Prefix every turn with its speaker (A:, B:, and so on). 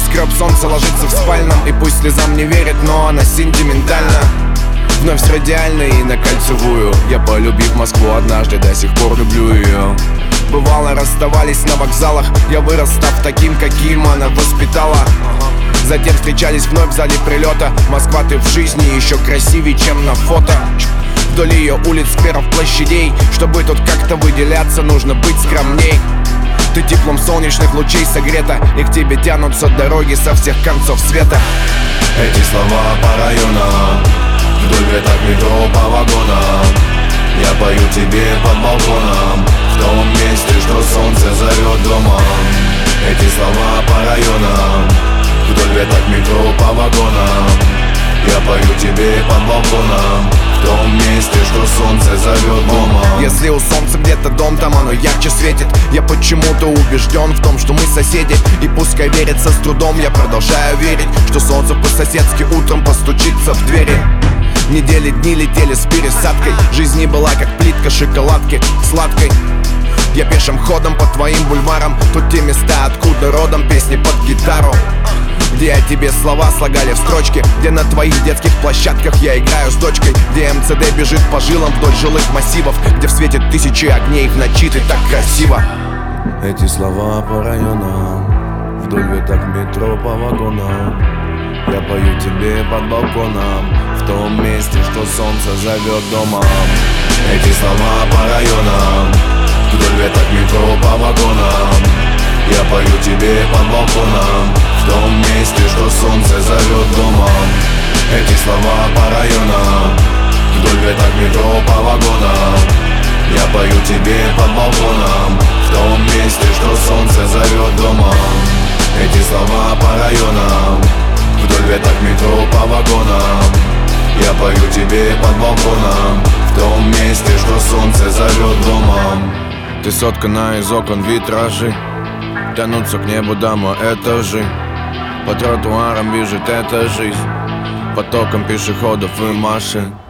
A: небоскреб, солнце ложится в спальном. И пусть слезам не верит, но она сентиментальна. Вновь с радиальной и на кольцевую. Я, полюбив Москву однажды, до сих пор люблю ее. Бывало, расставались на вокзалах. Я вырос, став таким, каким она воспитала. Затем встречались вновь в зале прилета. Москва, ты в жизни еще красивее, чем на фото. Вдоль ее улиц, скверов, площадей. Чтобы тут как-то выделяться, нужно быть скромней. Ты теплом солнечных лучей согрета, и к тебе тянутся дороги со всех концов света.
B: Эти слова по районам, вдоль веток метро по вагонам. Я пою тебе под балконом, в том месте, что солнце зовет домом. Эти слова по районам, вдоль веток метро по вагонам. Я пою тебе под балконом, в том месте, что солнце зовет домом.
A: Если у солнца где-то дом, там оно ярче светит. Я почему-то убежден в том, что мы соседи. И пускай верится с трудом, я продолжаю верить, что солнце по-соседски утром постучится в двери. Недели, дни летели с пересадкой. Жизнь не была как плитка шоколадки сладкой. Я пешим ходом по твоим бульварам. Тут те места, откуда родом песни под гитару, где о тебе слова слагали в строчке, где на твоих детских площадках я играю с дочкой, где МЦД бежит по жилам вдоль жилых массивов, где в свете тысячи огней в ночи ты так красиво.
B: Эти слова по районам, вдоль веток метро по вагонам. Я пою тебе под балконом, в том месте, что солнце зовет домом. Эти слова по районам, вдоль веток метро по вагонам. Я пою тебе под балконом, в том месте, что солнце зовет домом. Эти слова по районам, вдоль веток метро по вагонам. Я пою тебе под балконом, в том месте, что солнце зовет домом. Эти слова по районам, вдоль веток метро по вагонам. Я пою тебе под балконом, в том месте, что солнце зовет домом.
A: Ты соткана из окон витражи, тянутся к небу дома этажи. По тротуарам бежит эта жизнь, потоком пешеходов и машин.